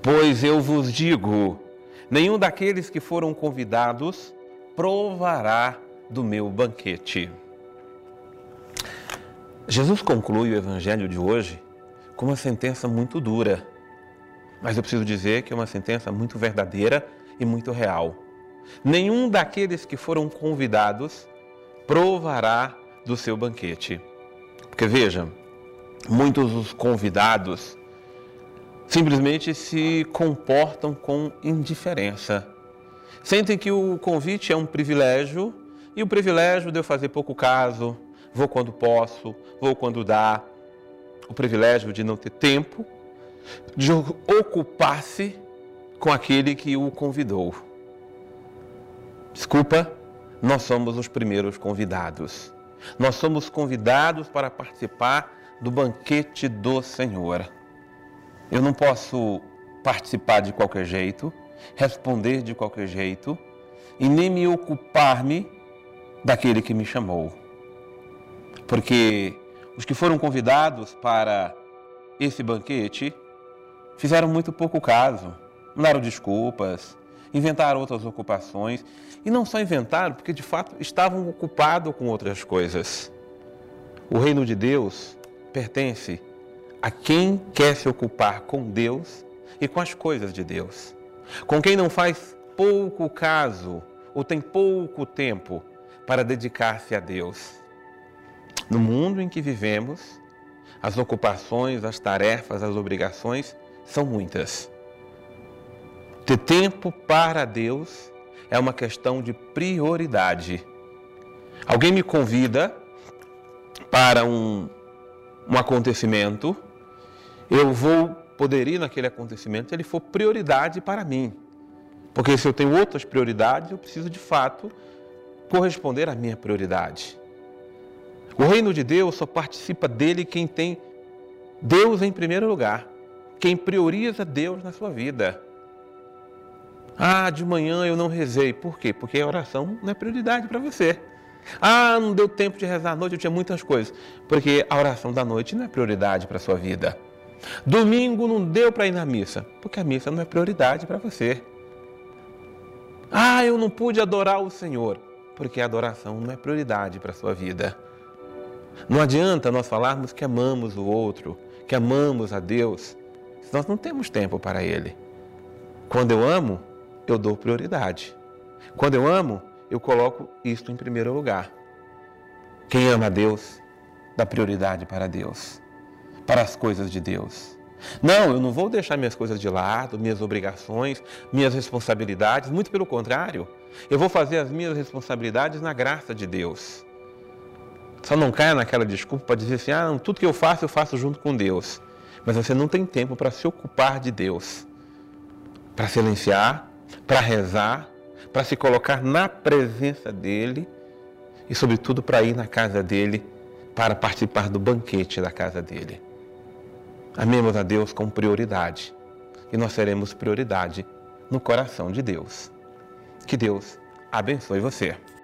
Pois eu vos digo, nenhum daqueles que foram convidados provará do meu banquete. Jesus conclui o evangelho de hoje com uma sentença muito dura, mas eu preciso dizer que é uma sentença muito verdadeira e muito real. Nenhum daqueles que foram convidados provará do seu banquete. Porque veja, muitos dos convidados simplesmente se comportam com indiferença. Sentem que o convite é um privilégio e o privilégio de eu fazer pouco caso, vou quando posso, vou quando dá. O privilégio de não ter tempo, de ocupar-se com aquele que o convidou. Desculpa, nós somos os primeiros convidados. Nós somos convidados para participar do banquete do Senhor. Eu não posso participar de qualquer jeito, responder de qualquer jeito e nem me ocupar-me daquele que me chamou. Porque os que foram convidados para esse banquete fizeram muito pouco caso, mandaram desculpas, inventaram outras ocupações. E não só inventaram, porque de fato estavam ocupados com outras coisas. O reino de Deus pertence a quem quer se ocupar com Deus e com as coisas de Deus. Com quem não faz pouco caso ou tem pouco tempo para dedicar-se a Deus. No mundo em que vivemos, as ocupações, as tarefas, as obrigações são muitas. Ter tempo para Deus é uma questão de prioridade. Alguém me convida para um acontecimento, eu vou poder ir naquele acontecimento se ele for prioridade para mim. Porque se eu tenho outras prioridades, eu preciso de fato corresponder à minha prioridade. O reino de Deus só participa dele quem tem Deus em primeiro lugar, quem prioriza Deus na sua vida. De manhã eu não rezei. Por quê? Porque a oração não é prioridade para você. Não deu tempo de rezar à noite, eu tinha muitas coisas. Porque a oração da noite não é prioridade para a sua vida. Domingo não deu para ir na missa, porque a missa não é prioridade para você. Eu não pude adorar o Senhor, porque a adoração não é prioridade para a sua vida. Não adianta nós falarmos que amamos o outro, que amamos a Deus, se nós não temos tempo para Ele. Quando eu amo, eu dou prioridade. Quando eu amo, eu coloco isto em primeiro lugar. Quem ama a Deus, dá prioridade para Deus, para as coisas de Deus. Não, eu não vou deixar minhas coisas de lado, minhas obrigações, minhas responsabilidades, muito pelo contrário. Eu vou fazer as minhas responsabilidades na graça de Deus. Só não caia naquela desculpa para dizer assim, tudo que eu faço junto com Deus. Mas você não tem tempo para se ocupar de Deus, para silenciar, para rezar, para se colocar na presença dEle e, sobretudo, para ir na casa dEle, para participar do banquete da casa dEle. Amemos a Deus com prioridade e nós seremos prioridade no coração de Deus. Que Deus abençoe você.